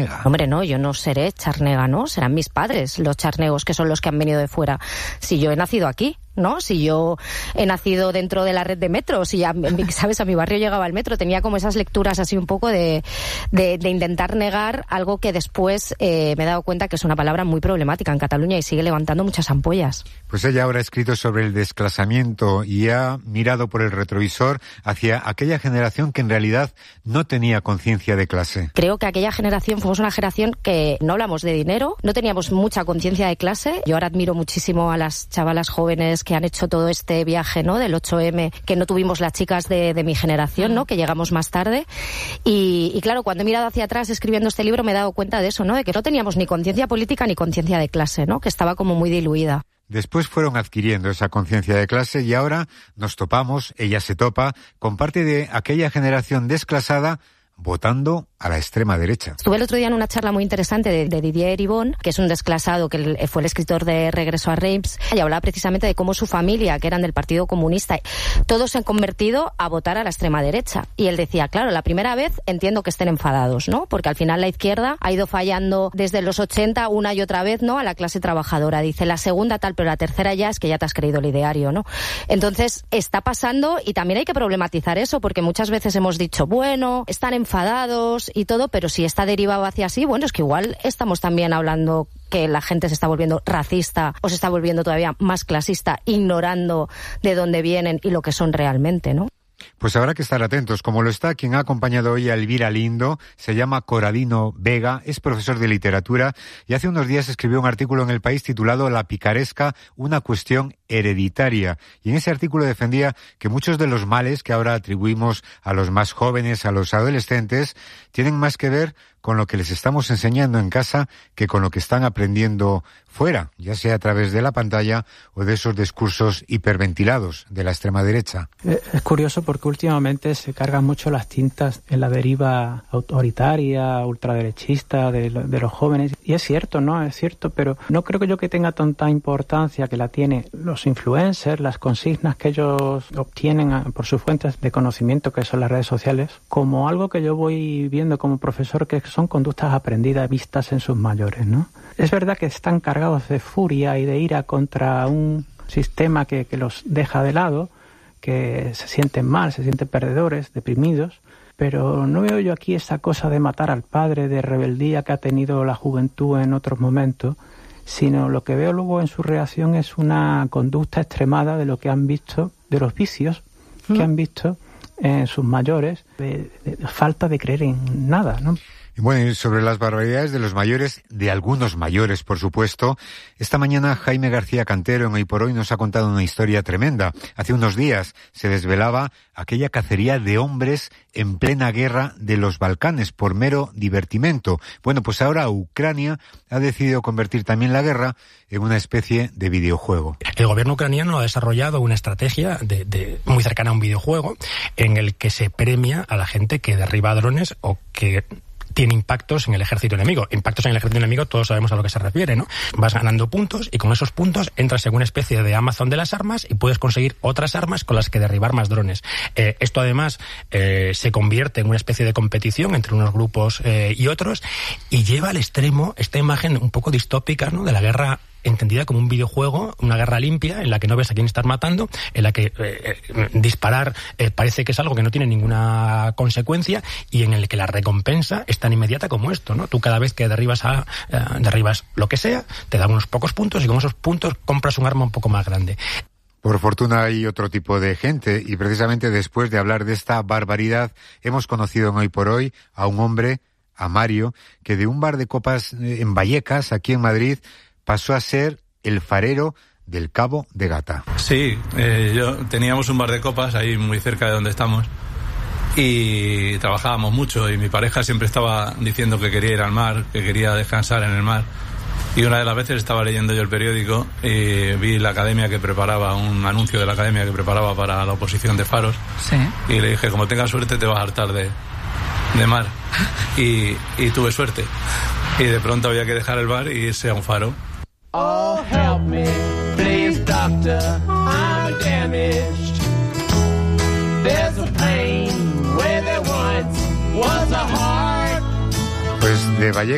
charnega. Hombre, no, yo no seré charnega, ¿no? Serán mis padres los charnegos, que son los que han venido de fuera. Si yo he nacido aquí, ¿no? Si yo he nacido dentro de la red de metro, si ¿sabes? A mi barrio llegaba el metro, tenía como esas lecturas así un poco de intentar negar algo que después me he dado cuenta que es una palabra muy problemática en Cataluña y sigue levantando muchas ampollas. Pues ella ahora ha escrito sobre el desclasamiento y ha mirado por el retrovisor hacia aquella generación que en realidad no tenía conciencia de clase. Creo que aquella generación fuimos una generación que no hablamos de dinero, no teníamos mucha conciencia de clase. Yo ahora admiro muchísimo a las chavalas jóvenes que han hecho todo este viaje, ¿no? Del 8M, que no tuvimos las chicas de mi generación, ¿no? Que llegamos más tarde. Y claro, cuando he mirado hacia atrás escribiendo este libro me he dado cuenta de eso, ¿no? De que no teníamos ni conciencia política ni conciencia de clase, ¿no? Que estaba como muy diluida. Después fueron adquiriendo esa conciencia de clase y ahora nos topamos, ella se topa, con parte de aquella generación desclasada votando a la extrema derecha. Estuve el otro día en una charla muy interesante de Didier Eribon, que es un desclasado, que fue el escritor de Regreso a Reims, y hablaba precisamente de cómo su familia, que eran del Partido Comunista, todos se han convertido a votar a la extrema derecha. Y él decía, claro, la primera vez entiendo que estén enfadados, ¿no? Porque al final la izquierda ha ido fallando desde los 80 una y otra vez, ¿no? A la clase trabajadora. Dice, la segunda tal, pero la tercera ya es que ya te has creído el ideario, ¿no? Entonces, está pasando y también hay que problematizar eso, porque muchas veces hemos dicho, bueno, están enfadados y todo, pero si está derivado hacia así, bueno, es que igual estamos también hablando que la gente se está volviendo racista o se está volviendo todavía más clasista, ignorando de dónde vienen y lo que son realmente, ¿no? Pues habrá que estar atentos, como lo está quien ha acompañado hoy a Elvira Lindo, se llama Corradino Vega, es profesor de literatura y hace unos días escribió un artículo en El País titulado La picaresca, una cuestión hereditaria. Y en ese artículo defendía que muchos de los males que ahora atribuimos a los más jóvenes, a los adolescentes, tienen más que ver con lo que les estamos enseñando en casa que con lo que están aprendiendo fuera, ya sea a través de la pantalla o de esos discursos hiperventilados de la extrema derecha. Es curioso porque últimamente se cargan mucho las tintas en la deriva autoritaria, ultraderechista de los jóvenes. Y es cierto, ¿no? Es cierto, pero no creo que tenga tanta importancia que la tiene los influencers, las consignas que ellos obtienen por sus fuentes de conocimiento, que son las redes sociales, como algo que yo voy viendo como profesor, que son conductas aprendidas, vistas en sus mayores, ¿no? Es verdad que están cargados de furia y de ira contra un sistema que los deja de lado, que se sienten mal, se sienten perdedores, deprimidos, pero no veo yo aquí esa cosa de matar al padre, de rebeldía que ha tenido la juventud en otros momentos, sino lo que veo luego en su reacción es una conducta extremada de lo que han visto, de los vicios que han visto en sus mayores, de falta de creer en nada, ¿no? Y bueno, y sobre las barbaridades de los mayores, de algunos mayores, por supuesto, esta mañana Jaime García Cantero en Hoy por Hoy nos ha contado una historia tremenda. Hace unos días se desvelaba aquella cacería de hombres en plena guerra de los Balcanes por mero divertimento. Bueno, pues ahora Ucrania ha decidido convertir también la guerra en una especie de videojuego. El gobierno ucraniano ha desarrollado una estrategia muy cercana a un videojuego en el que se premia a la gente que derriba drones o que tiene impactos en el ejército enemigo. Impactos en el ejército enemigo, todos sabemos a lo que se refiere, ¿no? Vas ganando puntos y con esos puntos entras en una especie de Amazon de las armas y puedes conseguir otras armas con las que derribar más drones. Esto además se convierte en una especie de competición entre unos grupos y otros y lleva al extremo esta imagen un poco distópica, ¿no? De la guerra entendida como un videojuego, una guerra limpia, en la que no ves a quién estás matando, en la que disparar parece que es algo que no tiene ninguna consecuencia y en el que la recompensa es tan inmediata como esto, ¿no? Tú cada vez que derribas lo que sea, te dan unos pocos puntos y con esos puntos compras un arma un poco más grande. Por fortuna hay otro tipo de gente y precisamente después de hablar de esta barbaridad hemos conocido en Hoy por Hoy a un hombre, a Mario, que de un bar de copas en Vallecas, aquí en Madrid, pasó a ser el farero del Cabo de Gata. Sí, teníamos un bar de copas ahí muy cerca de donde estamos y trabajábamos mucho y mi pareja siempre estaba diciendo que quería ir al mar, que quería descansar en el mar. Y una de las veces estaba leyendo yo el periódico y vi la academia que preparaba, un anuncio de la academia que preparaba para la oposición de faros. Sí. Y le dije, como tengas suerte te vas a hartar de mar. Y tuve suerte. Y de pronto había que dejar el bar y irse a un faro. Oh, help me, please, doctor, I'm damaged. There's a pain where there once was a heart. Pues de Vallecas